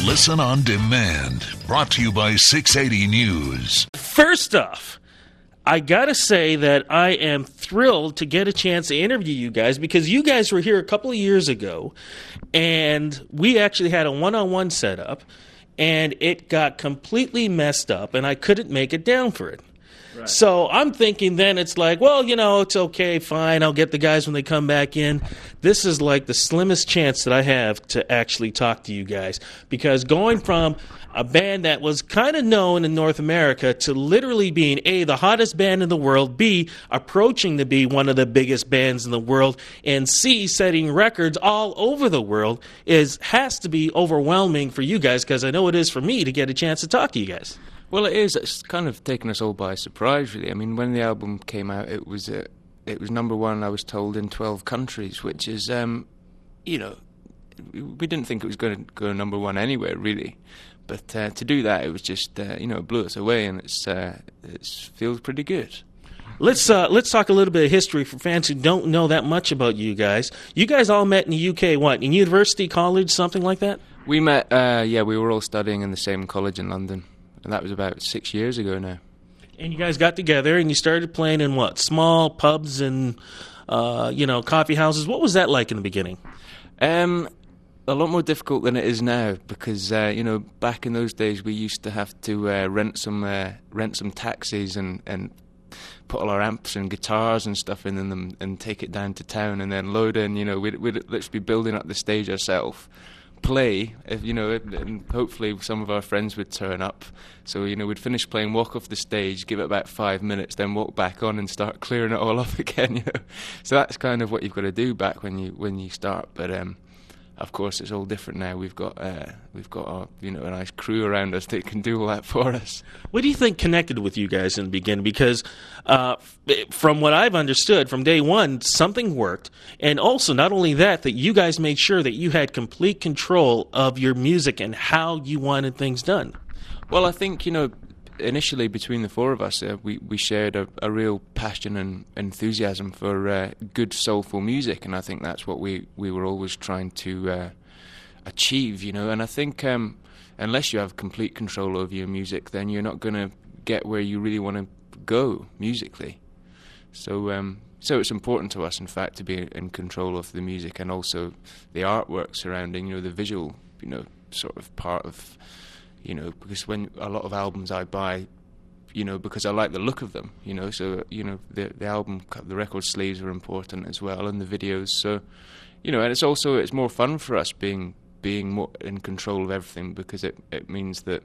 Listen on demand. Brought to you by 680 News. First off, I gotta say that I am thrilled to get a chance to interview you guys because you guys were here a couple of years ago and we actually had a one-on-one setup and it got completely messed up and I couldn't make it down for it. Right. So I'm thinking then it's like, well, it's okay, fine, I'll get the guys when they come back in. This is like the slimmest chance that I have to actually talk to you guys because going from a band that was kind of known in North America to literally being A, the hottest band in the world, B, approaching to be one of the biggest bands in the world, and C, setting records all over the world has to be overwhelming for you guys because I know it is for me to get a chance to talk to you guys. Well, it is. It's kind of taken us all by surprise, really. I mean, when the album came out, it was number one, I was told, in 12 countries, which is, we didn't think it was going to go number one anywhere, really. But to do that, it was just, it blew us away, and it feels pretty good. Let's talk a little bit of history for fans who don't know that much about you guys. You guys all met in the UK, what, in university, college, something like that? We met, we were all studying in the same college in London. And that was about 6 years ago now. And you guys got together and you started playing in what? Small pubs and, coffee houses. What was that like in the beginning? A lot more difficult than it is now because, back in those days we used to have to rent some taxis and put all our amps and guitars and stuff in them and take it down to town and then load in. We'd literally be building up the stage ourselves. Play, and hopefully some of our friends would turn up. So, we'd finish playing, walk off the stage, give it about 5 minutes, then walk back on and start clearing it all off again, So that's kind of what you've got to do back when you start. But of course, it's all different now. We've got our, a nice crew around us that can do all that for us. What do you think connected with you guys in the beginning? Because from what I've understood, from day one, something worked. And also, not only that you guys made sure that you had complete control of your music and how you wanted things done. Well, I think, initially between the four of us, we shared a real passion and enthusiasm for good soulful music, and I think that's what we were always trying to achieve, And I think unless you have complete control over your music, then you're not going to get where you really want to go musically. So it's important to us, in fact, to be in control of the music and also the artwork surrounding, the visual, sort of part of. Because when a lot of albums I buy, because I like the look of them, so, the album, the record sleeves are important as well, and the videos, so, and it's more fun for us being more in control of everything, because it means that,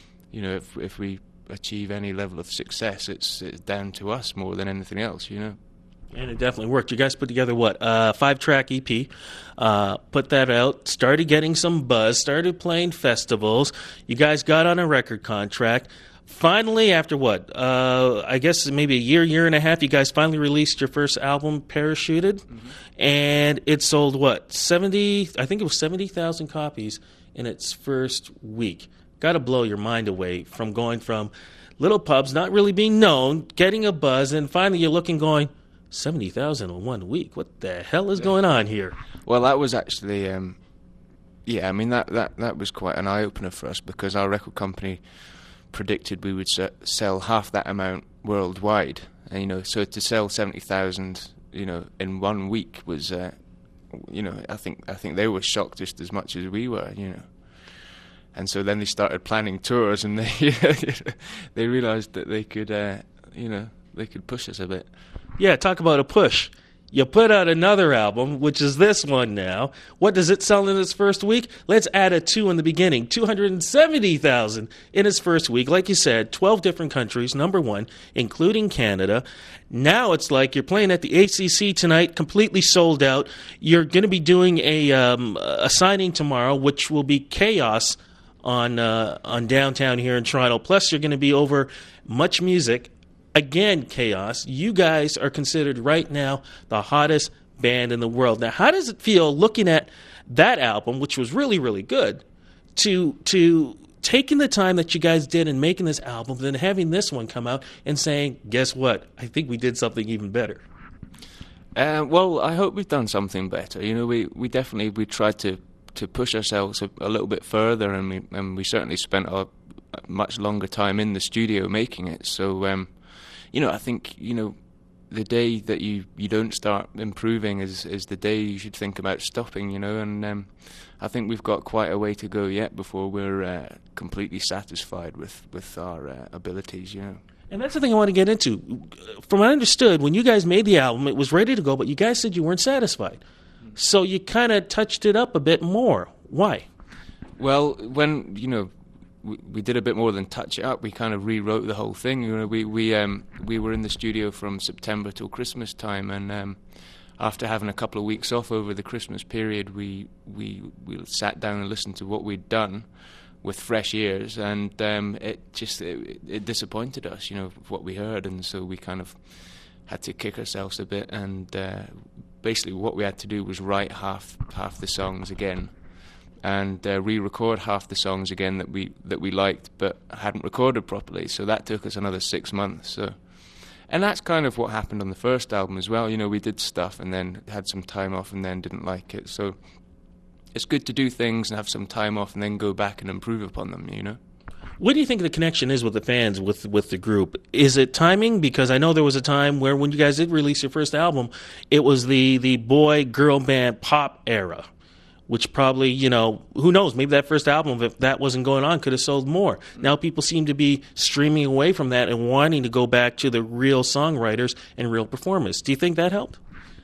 if we achieve any level of success, it's down to us more than anything else, And it definitely worked. You guys put together, 5-track EP, put that out, started getting some buzz, started playing festivals. You guys got on a record contract. Finally, after I guess maybe a year and a half, you guys finally released your first album, Parachuted. Mm-hmm. And it sold, 70,000 copies in its first week. Got to blow your mind away from going from little pubs, not really being known, getting a buzz, and finally you're looking going, 70,000 in 1 week. What the hell is going on here? Well, that was actually, that was quite an eye-opener for us because our record company predicted we would sell half that amount worldwide. And, so to sell 70,000, in 1 week was, I think they were shocked just as much as we were, And so then they started planning tours, and they realised that they could, they could push us a bit. Yeah, talk about a push. You put out another album, which is this one now. What does it sell in its first week? Let's add a 2 in the beginning. 270,000 in its first week. Like you said, 12 different countries, number one, including Canada. Now it's like you're playing at the ACC tonight, completely sold out. You're going to be doing a signing tomorrow, which will be Chaos on downtown here in Toronto. Plus, you're going to be over Much Music. Again, Chaos, you guys are considered right now the hottest band in the world. Now, how does it feel looking at that album, which was really, really good, to taking the time that you guys did in making this album, then having this one come out and saying, guess what? I think we did something even better. Well, I hope we've done something better. We tried to push ourselves a little bit further, and we certainly spent a much longer time in the studio making it. So I think the day that you don't start improving is the day you should think about stopping, and I think we've got quite a way to go yet before we're completely satisfied with our abilities, And that's the thing I want to get into. From what I understood, when you guys made the album, it was ready to go, but you guys said you weren't satisfied. So you kind of touched it up a bit more. Why? Well, when, we did a bit more than touch it up. We kind of rewrote the whole thing. We were in the studio from September till Christmas time, and after having a couple of weeks off over the Christmas period, we sat down and listened to what we'd done with fresh ears, and it disappointed us, what we heard, and so we kind of had to kick ourselves a bit, and basically what we had to do was write half the songs again, and re-record half the songs again that we liked but hadn't recorded properly. So that took us another 6 months. And that's kind of what happened on the first album as well. We did stuff and then had some time off and then didn't like it. So it's good to do things and have some time off and then go back and improve upon them, What do you think the connection is with the fans, with the group? Is it timing? Because I know there was a time where when you guys did release your first album, it was the boy-girl band pop era, which probably, who knows, maybe that first album, if that wasn't going on, could have sold more. Now people seem to be streaming away from that and wanting to go back to the real songwriters and real performers. Do you think that helped?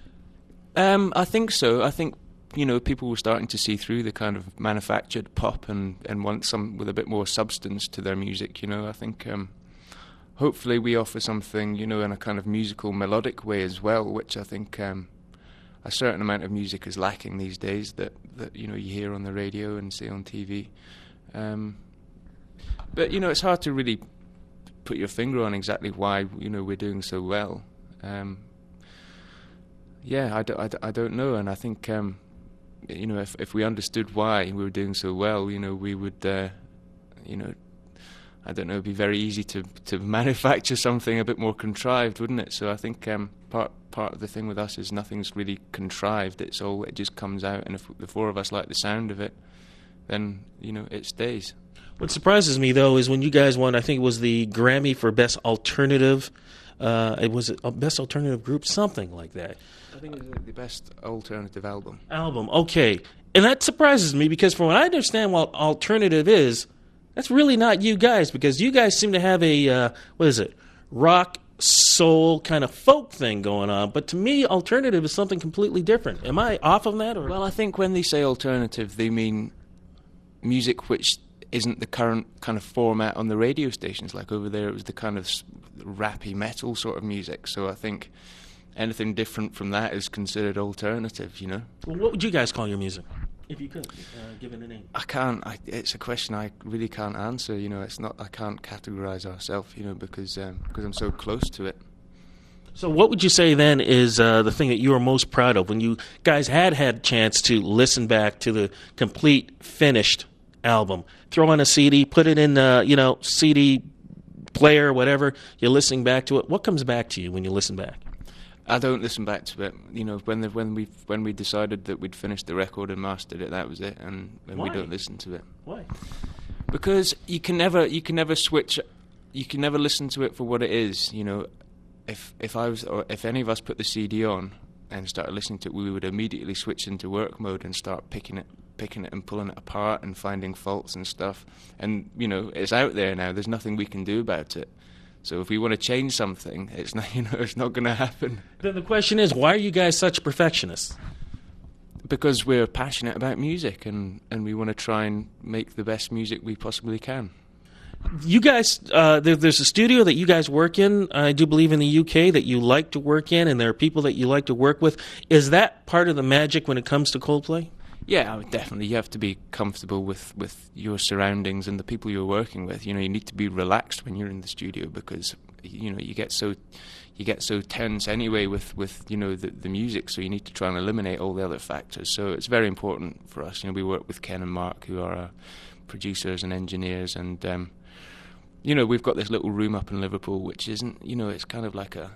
I think so. I think people were starting to see through the kind of manufactured pop and want some with a bit more substance to their music, I think hopefully we offer something, in a kind of musical, melodic way as well, which I think a certain amount of music is lacking these days that you hear on the radio and see on TV. But, it's hard to really put your finger on exactly why, we're doing so well. I don't know, and I think... if we understood why we were doing so well, we would, I don't know, it'd be very easy to manufacture something a bit more contrived, wouldn't it? So I think part of the thing with us is nothing's really contrived. It just comes out, and if the four of us like the sound of it, then, it stays. What surprises me, though, is when you guys won, I think it was the Grammy for Best Alternative, it was a Best Alternative Group, something like that. I think it's the Best Alternative Album. Okay. And that surprises me because from what I understand what alternative is, that's really not you guys, because you guys seem to have a, rock, soul, kind of folk thing going on. But to me, alternative is something completely different. Am I off on that? Or? Well, I think when they say alternative, they mean music which isn't the current kind of format on the radio stations. Like over there, it was the kind of rappy metal sort of music. So I think... anything different from that is considered alternative, Well, what would you guys call your music, if you could, give it a name? I can't. It's a question I really can't answer. It's not. I can't categorize ourselves, because I'm so close to it. So, what would you say then is the thing that you are most proud of when you guys had a chance to listen back to the complete finished album? Throw on a CD, put it in, CD player, whatever. You're listening back to it. What comes back to you when you listen back? I don't listen back to it. When we decided that we'd finished the record and mastered it, that was it, and we don't listen to it. Why? Because you can never switch. You can never listen to it for what it is. If any of us put the CD on and started listening to it, we would immediately switch into work mode and start picking it and pulling it apart and finding faults and stuff. And it's out there now. There's nothing we can do about it. So if we want to change something, it's not, it's not going to happen. Then the question is, why are you guys such perfectionists? Because we're passionate about music, and we want to try and make the best music we possibly can. You guys, there's a studio that you guys work in, I do believe in the UK, that you like to work in, and there are people that you like to work with. Is that part of the magic when it comes to Coldplay? Yeah, definitely. You have to be comfortable with your surroundings and the people you're working with. You need to be relaxed when you're in the studio because you get so tense anyway with the music. So you need to try and eliminate all the other factors. So it's very important for us. We work with Ken and Mark, who are our producers and engineers, and we've got this little room up in Liverpool, which isn't it's kind of like a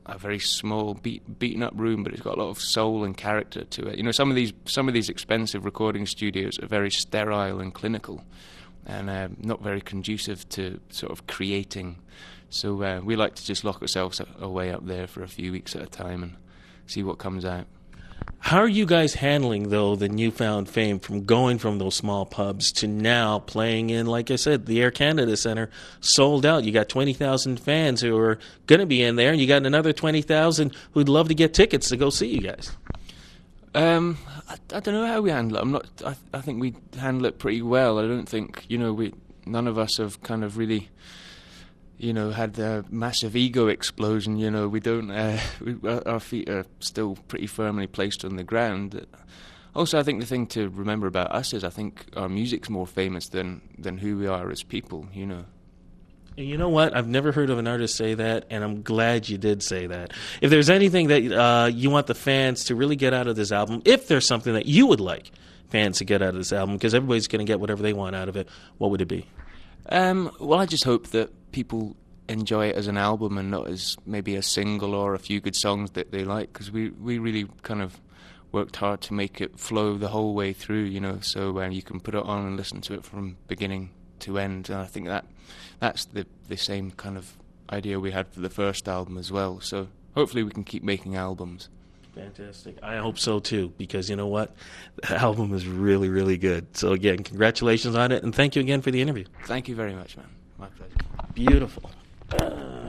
a very small, beaten up room, but it's got a lot of soul and character to it. You know, some of these expensive recording studios are very sterile and clinical, and not very conducive to sort of creating. So we like to just lock ourselves away up there for a few weeks at a time and see what comes out. How are you guys handling, though, the newfound fame from going from those small pubs to now playing in, like I said, the Air Canada Centre, sold out? You got 20,000 fans who are going to be in there, and you got another 20,000 who'd love to get tickets to go see you guys. I don't know how we handle it. I think we handle it pretty well. I don't think, you know, none of us have kind of really, you know, had a massive ego explosion. You know, we don't. Our feet are still pretty firmly placed on the ground. Also, I think the thing to remember about us is I think our music's more famous than who we are as people. You know. And you know what? I've never heard of an artist say that, and I'm glad you did say that. If there's anything that you want the fans to really get out of this album, if there's something that you would like fans to get out of this album, because everybody's going to get whatever they want out of it, what would it be? Well, I just hope that people enjoy it as an album and not as maybe a single or a few good songs that they like, because we really kind of worked hard to make it flow the whole way through, you know, so you can put it on and listen to it from beginning to end. And I think that's the same kind of idea we had for the first album as well. So hopefully we can keep making albums. Fantastic. I hope so too, because you know what? The album is really, really good. So again, congratulations on it, and thank you again for the interview. Thank you very much, man. My pleasure. Beautiful.